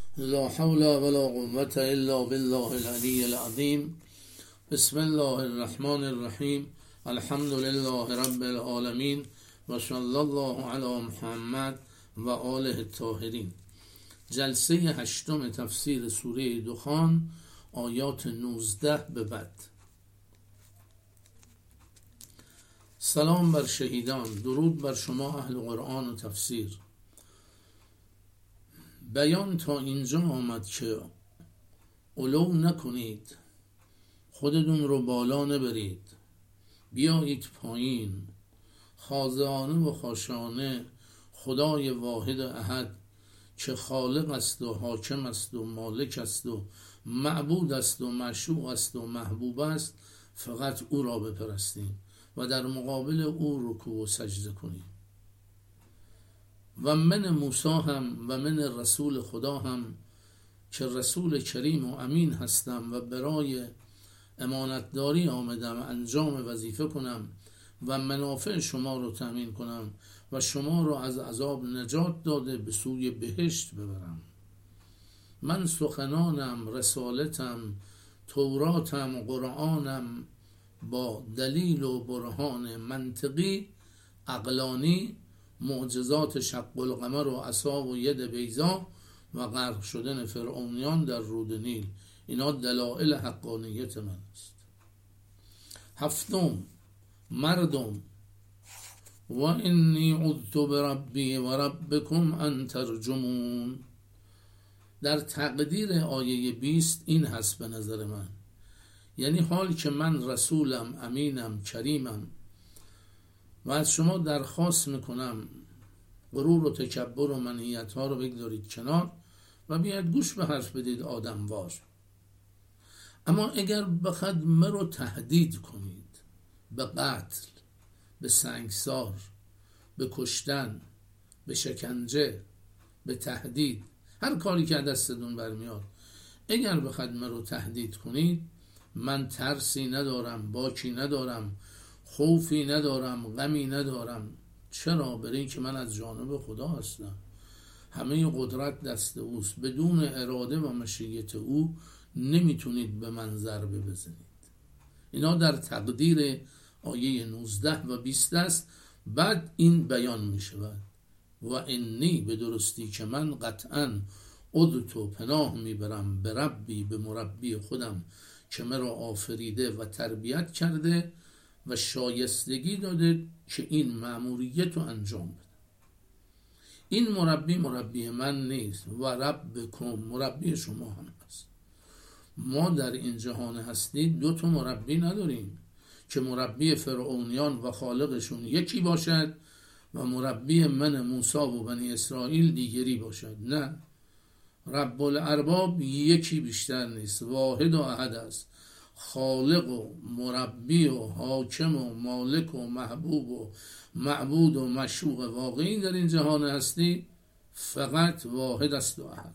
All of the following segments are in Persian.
لا حول ولا قوة إلا بالله العلي العظيم. بسم الله الرحمن الرحیم. الحمد لله رب العالمین و صلی الله علی محمد و آله الطاهرین. جلسه 8 تفسیر سوره دخان، آیات 19 به بعد. سلام بر شهیدان، درود بر شما اهل قرآن و تفسیر. بیان تا اینجا آمد که علو نکنید، خودتون رو بالا نبرید، بیایید پایین. خاضعانه و خاشعانه خدای واحد احد که خالق است و حاکم است و مالک است و معبود است و مشروع است و محبوب است، فقط او را بپرستیم و در مقابل او رکوع و سجده کنیم. و من موسی هم و من رسول خدا هم که رسول کریم و امین هستم و برای امانتداری آمدم انجام وظیفه کنم و منافع شما رو تأمین کنم و شما رو از عذاب نجات داده به سوی بهشت ببرم. من سخنانم، رسالتم، توراتم، قرآنم با دلیل و برهان منطقی، عقلانی، معجزات شق القمر و عصا و ید بیضا و غرق شدن فرعونیان در رود نیل، اینا دلائل حقانیت من است. 7. مردم و انی عذت بربی و ربکم ان ترجمون. در تقدیر آیه 20 این هست به نظر من، یعنی حال که من رسولم، امینم، کریمم و از شما درخواست میکنم غرور و تکبر و منیت ها رو بگذارید کنار و بیاید گوش به حرف بدید آدموار. اما اگر بخواد مرا تهدید کنید به قتل، به سنگسار، به کشتن، به شکنجه، به تهدید، هر کاری که دستتون برمیاد، اگر بخواد مرا تهدید کنید، من ترسی ندارم، باکی ندارم، خوفی ندارم، غمی ندارم. چرا؟ برای این که من از جانب خدا هستم، همه قدرت دست اوست، بدون اراده و مشیت او نمیتونید به من ضربه بزنید. اینا در تقدیر آیه 19 و 20 است. بعد این بیان می شود و انی، به درستی که من قطعا عذت، پناه میبرم، به ربی، به مربی خودم که مرا آفریده و تربیت کرده و شایستگی داده که این مأموریت رو انجام بده. این مربی من نیست و ربکم، مربی شما هم هست. ما در این جهان هستی 2 مربی نداریم که مربی فرعونیان و خالقشون یکی باشد و مربی من موسی و بنی اسرائیل دیگری باشد. نه، رب الارباب یکی بیشتر نیست، واحد و احد است. خالق و مربی و حاکم و مالک و محبوب و معبود و مشروع واقعی در این جهان هستی فقط واحد است و احد.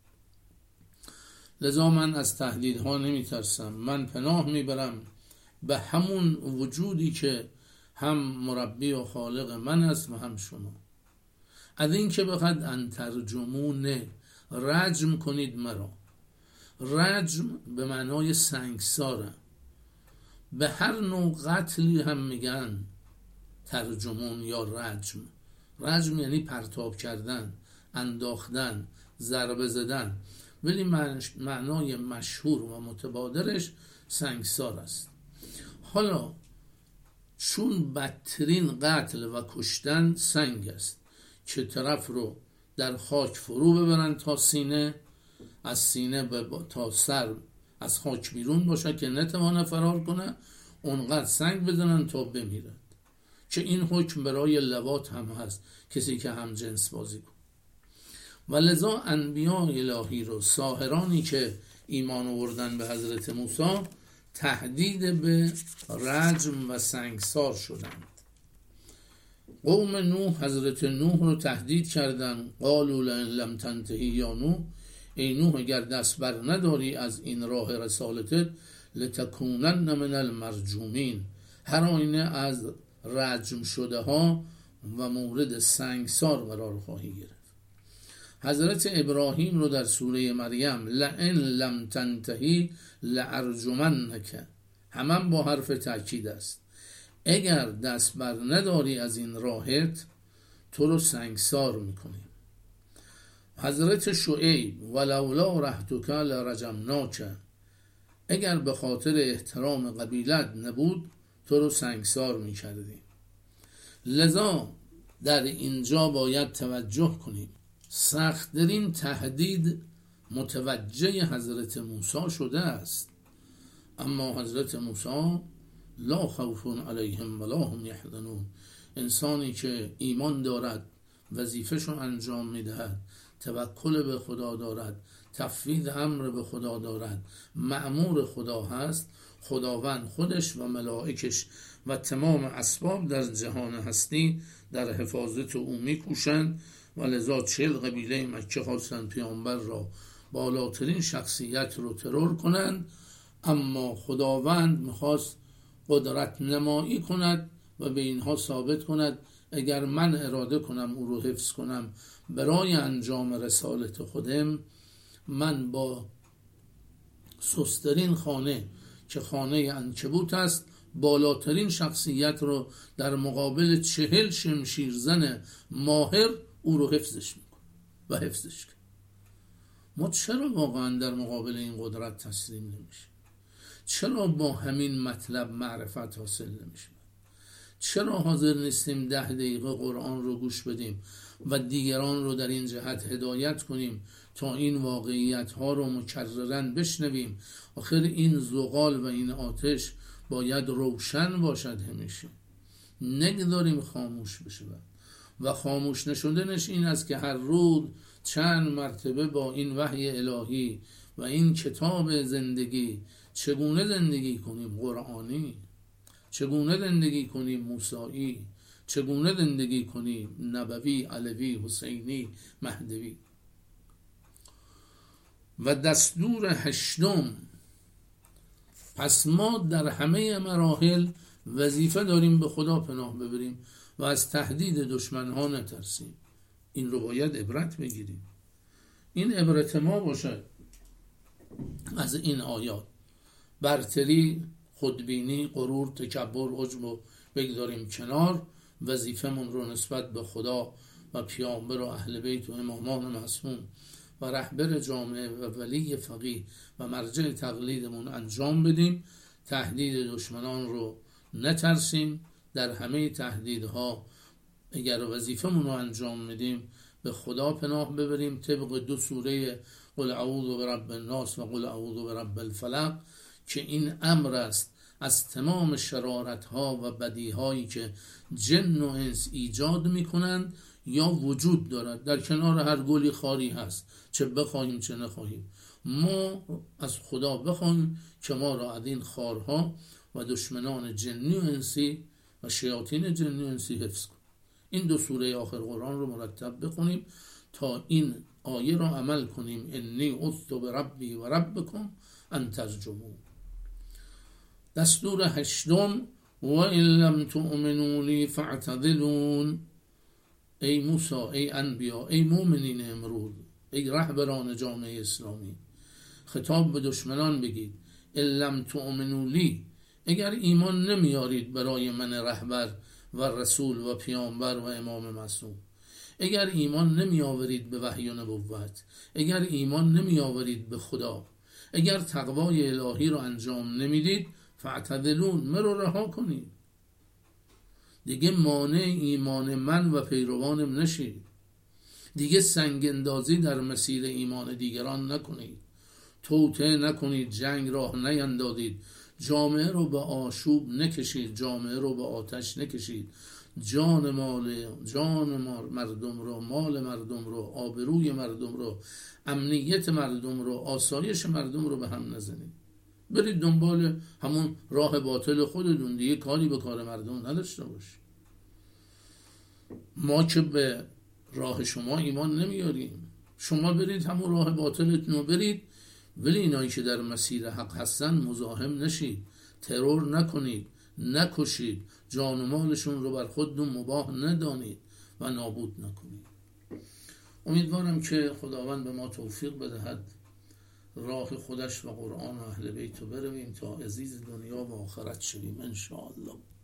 لذا من از تهدیدها نمی ترسم، من پناه میبرم به همون وجودی که هم مربی و خالق من است و هم شما. از این که بخواد انترجمون، رجم کنید مرا. رجم به معنای سنگساره. به هر نوع قتلی هم میگن ترجمون یا رجم. رجم یعنی پرتاب کردن، انداختن، ضربه زدن، ولی معنای مشهور و متبادرش سنگسار است. حالا چون بدترین قتل و کشتن سنگ است که طرف رو در خاک فرو ببرن تا سینه، از سینه تا سر از خاک بیرون باشه که نتوانه فرار کنه، اونقدر سنگ بزنن تا بمیرد، که این حکم برای لواط هم هست، کسی که هم جنس بازی کن. و لذا انبیاء الهی رو، ساحرانی که ایمان آوردن به حضرت موسی، تهدید به رجم و سنگسار شدند. قوم نوح حضرت نوح رو تهدید کردن، قالوا لئن لم تنتهی یا نوح، ای نوح اگر دست بر نداری از این راه رسالتت، لتکونن من المرجومین، هر آینه از رجم شده ها و مورد سنگسار قرار خواهی گرفت. حضرت ابراهیم رو در سوره مریم لئن لم تنتهی لارجمنک، همون با حرف تاکید است، اگر دست بر نداری از این راهت تو رو سنگسار میکنیم. حضرت شعیب ولولا رحتک لرجمناک، اگر به خاطر احترام قبیلت نبود تو رو سنگسار میکردیم. لذا در اینجا باید توجه کنیم، سخت‌ترین تهدید متوجه حضرت موسی شده است، اما حضرت موسی لا خوف علیهم ولا هم یحزنون، انسانی که ایمان دارد، وظیفه‌شو انجام میدهد، توکل به خدا دارد، تفویض امر به خدا دارد، مأمور خدا هست، خداوند خودش و ملائکش و تمام اسباب در جهان هستی در حفاظت او میکوشند و لذا 40 قبیله مکه خواستند پیامبر را، بالاترین شخصیت رو ترور کنند، اما خداوند میخواست قدرت نمایی کند و به اینها ثابت کند اگر من اراده کنم او رو حفظ کنم برای انجام رسالت خودم، من با سسترین خانه که خانه عنکبوت است بالاترین شخصیت رو در مقابل 40 شمشیرزن ماهر او رو حفظش میکنه و حفظش کنه. ما چرا واقعا در مقابل این قدرت تسلیم نمیشه؟ چرا با همین مطلب معرفت حاصل نمیشه؟ چرا حاضر نیستیم 10 دقیقه قرآن رو گوش بدیم و دیگران رو در این جهت هدایت کنیم تا این واقعیت ها رو مکرراً بشنویم؟ آخر این زغال و این آتش باید روشن باشد همیشه، نگذاریم خاموش بشه و خاموش نشدنش این است که هر روز چند مرتبه با این وحی الهی و این کتاب زندگی چگونه زندگی کنیم قرآنی، چگونه زندگی کنیم موسیقی، چگونه زندگی کنیم نبوی، علوی، حسینی، مهدوی. و دستور 8، پس ما در همه مراحل وظیفه داریم به خدا پناه ببریم و از تهدید دشمن ها نترسیم. این رو باید عبرت بگیریم، این عبرت ما باشد از این آیات. برتری، خودبینی، غرور، تکبر، عجب رو بگذاریم کنار، وظیفمون رو نسبت به خدا و پیامبر و اهل بیت و امامان معصوم و رهبر جامعه و ولی فقیه و مرجع تقلیدمون انجام بدیم. تهدید دشمنان رو نترسیم، در همه تهدیدها اگر وظیفمون رو انجام میدیم به خدا پناه ببریم طبق 2 سوره قل اعوذ برب الناس و قل اعوذ برب الفلق که این امر است از تمام شرارت ها و بدی هایی که جن و انس ایجاد میکنند یا وجود دارد. در کنار هر گلی خاری هست، چه بخواهیم چه نخواهیم. ما از خدا بخواهیم که ما را از این خارها و دشمنان جنی و انسی و شیاطین جنی و انسی حفظ کن. این 2 سوره آخر قرآن رو مرتب بخونیم تا این آیه را عمل کنیم. انی عذت بربی و ربکم ان ترجمون. دستور 8 و ان لم تؤمنوا لی فاعتزلون. ای موسی، ای انبیا، ای مؤمنین امروز، ای رهبران جامعه اسلامی، خطاب به دشمنان بگید ان لم تؤمنوا لی، اگر ایمان نمیارید برای من رهبر و رسول و پیامبر و امام معصوم، اگر ایمان نمی آورید به وحی و نبوت، اگر ایمان نمی آورید به خدا، اگر تقوای الهی رو انجام نمیدید فاعتزلون، مرو رها کنید، دیگه مانع ایمان من و پیروانم نشید، دیگه سنگندازی در مسیر ایمان دیگران نکنید، توطئه نکنید، جنگ راه نیندازید، جامعه رو به آشوب نکشید، جامعه رو به آتش نکشید، جان مردم رو، مال مردم رو، آبروی مردم رو، امنیت مردم رو، آسایش مردم رو به هم نزنید. برید دنبال همون راه باطل خودتون، دیگه کاری به کار مردم نداشته باش. ما که به راه شما ایمان نمیاریم، شما برید همون راه باطلتون رو برید، ولی اینایی که در مسیر حق هستن مزاحم نشید، ترور نکنید، نکشید، جان و مالشون رو بر خودتون مباح ندانید و نابود نکنید. امیدوارم که خداوند به ما توفیق بدهد راه خودش و قرآن و اهل بیت رو برویم تا عزیز دنیا و آخرت شویم ان شاء الله.